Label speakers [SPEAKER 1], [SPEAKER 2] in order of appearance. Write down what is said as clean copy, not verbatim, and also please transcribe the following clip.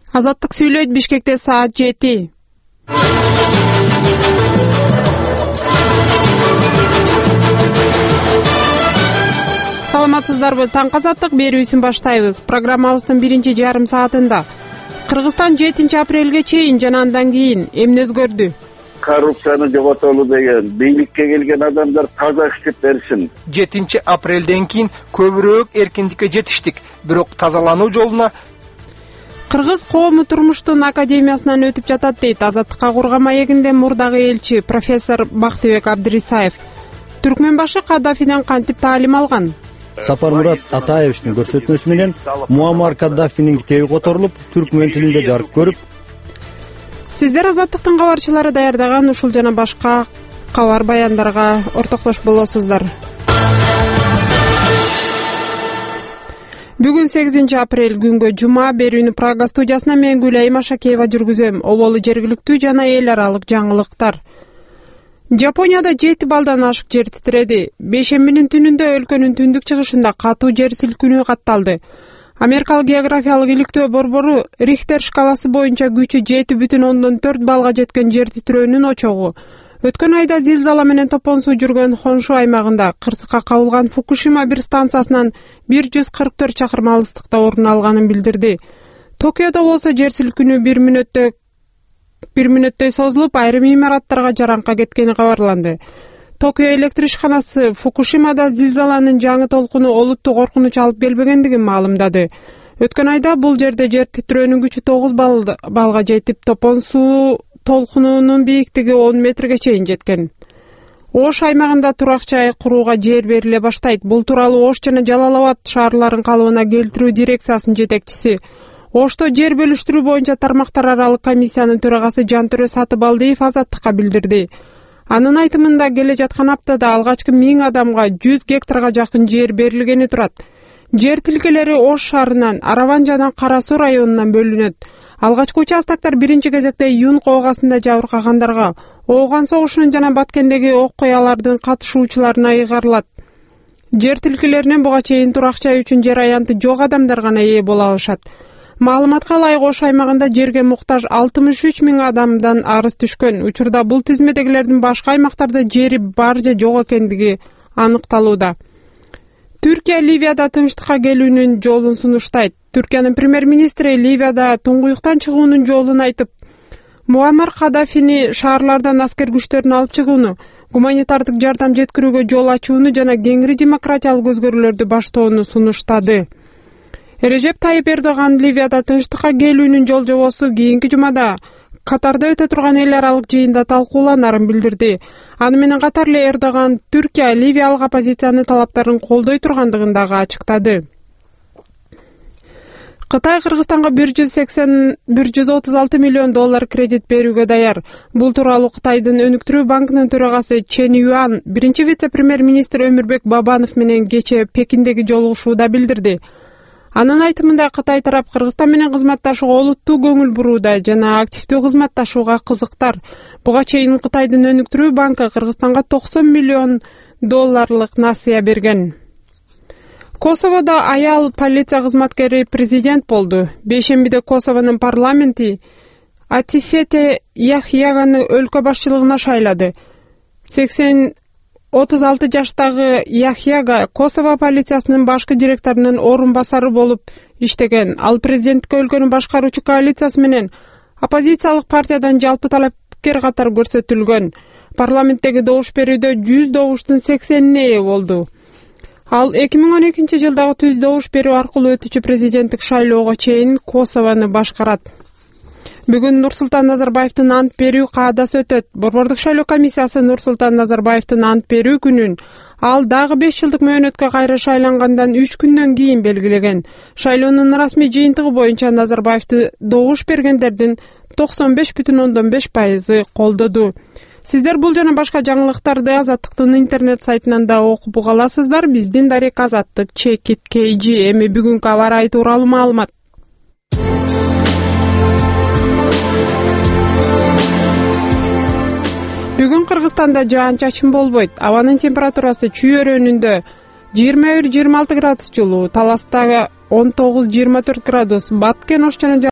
[SPEAKER 1] Азаттык сүйлөйт. Бишкекте саат 7. Саламатсыздарбы? Таң Азаттык берүүсүн баштайбыз. Программабыздын биринчи жарым саатында Кыргызстан 7 апрелге чейин жана андан кийин эмне өзгөрдү?
[SPEAKER 2] Коррупцияны жоготолу деген, бийликке келген адамдар таза иштеп берсин.
[SPEAKER 3] 7 апрелден кийин көбүрөөк эркиндикке жетиштик, бирок тазалануу жолуна
[SPEAKER 1] Кыргыз коому турмуштун академиясынан өтүп жатат дейт Азаттыкка курган маегинде мурдагы элчи профессор Бактыбек Абдрисаев. Түркмөнбашы Каддафиден кантип таалим алган?
[SPEAKER 4] Сапармурат Атаевичтин көрсөтмөсү менен Муаммар Каддафинин китеби которулуп, түркмөн тилинде жарык көрүп.
[SPEAKER 1] Сиздер Азаттыктын кабарчылары даярдаган ушул жана башка кабар баяндарга ортоктош болосуздар. Бүгүн 8 апрель күнгө жума берүүнү Прага студиясына мен Гүлайым Ашакеева жүргүзөм. Оболу жергиликтүү жана эл аралык жаңылыктар. Жапонияда 7 балдан ашык жер титиреди. Бейшембинин түнүндө өлкөнүн түндүк чыгышында катуу жер силкинүү катталды. Америкалык географиялык иликтөө борбору Рихтер шкаласы боюнча күчү 7,4 балга жеткен жер титирөөнүн очогу. Өткөн айда зилзала менен топон суу жүргөн Хоншу аймагында кырсыкка кабылган Фукушима бир станциясынан 144 чакырым алыстыкта орун алганын билдирди. Токиодо болсо жер силкинүү 1 мүнөттөй созулуп, айрым имараттарга жаранка кеткени кабарланды. Токио электр ишканасы Фукушимада зилзаланын жаңы толкуну олуттуу коркунуч алып келбегендигин маалымдады. Өткөн айда бул жерде жер титирөөнүн күчү 9 балга жетип, топон суу толкунунун бийиктиги 10 метрге чейин жеткен. Ош аймагында турак жай курууга жер бериле баштайт. Бул тууралуу Ош жана Жалал Абад шаарларын калыбына келтирүү дирекциясынын жетекчиси, Ошто жер бөлүштүрүү боюнча тармактар аралык комиссиянын төрагасы Жантөрө Сатыбалдиев Азаттыкка билдирди. Анын айтымында келе жаткан аптада алгачкы 1000 адамга 100 гектарга жакын жер берилгени турат. Жер тилкелери Ош шаарынан, Араван жана Кара Суу районунан бөлүнөт. Алгачкы участоктор биринчи кезекте Юн коогаасында жабыркагандарга, Ооган согушунун жана Баткендеги ок коялардын катышуучуларына ыйгарылат. Жер тилкелеринен буга чейин турак жай үчүн жер аянты жок адамдар гана ээ боло алышат. Маалыматка ылайык Ош аймагында жерге муктаж 63 000 адамдан арыз түшкөн. Учурда бул тизмедегилердин башка аймактарда жери бар же жок экендиги аныкталууда. Түркия Ливияда тынчтыкка келүүнүн жолун сунуштайт. Түркиянын премьер-министри Ливияда туңгуюктан чыгуунун жолун айтып, Муаммар Каддафини шаарлардан аскер күчтөрүн алып чыгууну, гуманитардык жардам жеткирүүгө жол ачууну жана кеңири демократиялык өзгөрүүлөрдү баштоону сунуштады. Режеп Тайип Эрдоган Ливияда тынчтыкка келүүнүн жол жобосу кийинки жумада Катарда өтө турган эл аралык жыйында талкууланарын билдирди. Аны менен катар эле Эрдоган Түркия ливиялык оппозициянын талаптарын колдой тургандыгын дагы ачыктады. Кытай Кыргызстанга 136 миллион доллар кредит берүүгө даяр. Бул тууралуу Кытайдын өнүктүрүү банкынын төрагасы Чен Юан биринчи вице-премьер-министр Өмүрбек Бабанов менен кече Пекиндеги жолугушууда билдирди. Анын айтымында Кытай тарап Кыргызстан менен кызматташууга олуттуу көңүл бурууда жана активдүү кызматташууга кызыктар. Буга чейин Кытайдын өнүктүрүү банкы Кыргызстанга 90 миллион долларлык насыя берген. Косоводо аял полиция кызматкери президент болду. Бейшембиде Косовонун парламенти Атифете Яхьяганы өлкө башчылыгына шайлады. 36 жаштагы Яхьяга Косово полициясынын башкы директорунун орун басары болуп иштеген. Ал президенттикке өлкөнүн башкаруучу коалициясы менен оппозициялык партиядан жалпы талапкер катары көрсөтүлгөн. Парламенттеги добуш берүүдө 100 добуштун 80-ине ээ болду. Ал 2012 жылдагы түз добуш берүү аркылуу өтүүчү президенттик шайлоого чейин Косовону башкарат. Бүгүн Нурсултан Назарбаевдин ант берүү каадасы өтөт. Борбордук шайлоо комиссиясы Нурсултан Назарбаевдин ант берүү күнүн ал дагы 5 жылдык мөөнөткө кайра шайлангандан 3 күндөн кийин белгилеген. Шайлоонун расмий жыйынтыгы боюнча Назарбаевди добуш бергендердин 95,5% колдоду. Сиздер бул жана башка жаңылыктарды Азаттыктын интернет сайтынан да окуп уга аласыздар. Биздин дарек Азаттык чекит KG. Эми бүгүнкү аба ырайы тууралуу маалымат. Бүгүн Кыргызстанда жаан-чачын болбойт. Абанын температурасы Чүй өрөөнүндө 21-26 градус жылуу, Таласта 19-24 градус, Баткен Ош жана